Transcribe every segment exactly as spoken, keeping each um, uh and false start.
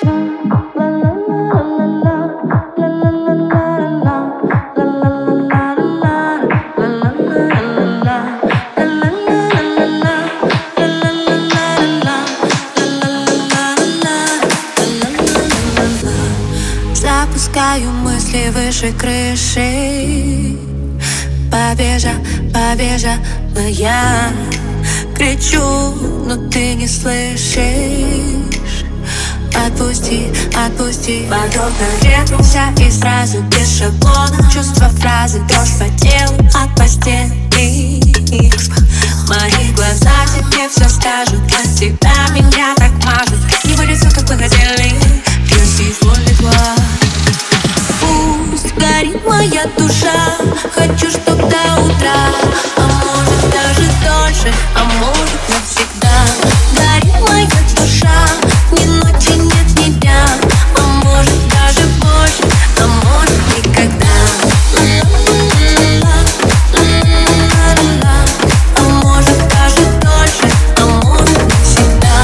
Запускаю мысли выше крыши. Побежа, побежала я. Кричу, но ты не слышишь. Отпусти, отпусти. Поток навернулся и сразу без шаблона. Чувства фразы, дрожь по телу от постели. Мои глаза тебе все скажут. От тебя меня так мажут. Не будет все, как мы хотели. Красиво легла. Пусть горит моя душа. Хочу, чтоб до утра. А может даже дольше. А может навсегда. Горит моя душа. Ни ночи, нет ни дня. А может даже больше. А может никогда. А может даже дольше. А может навсегда.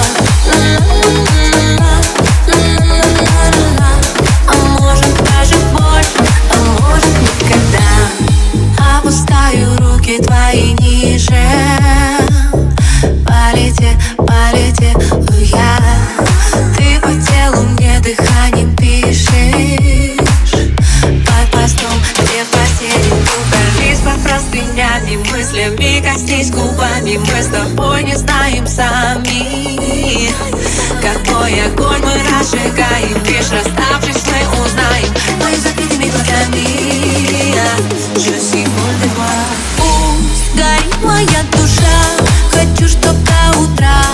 А может даже больше. А может никогда. Опускаю руки твои ниже. Полетел, полетел я. Ты по телу мне дыханием пишешь. Под постом, где в постели. Удались по простынями, мыслями коснись губами. Мы с тобой не знаем сами, какой огонь мы разжигаем. Лишь расставшись мы узнаем. Мы с закрытыми глазами. Je suis folle de toi. Пусть горит моя душа. Хочу, чтоб до утра.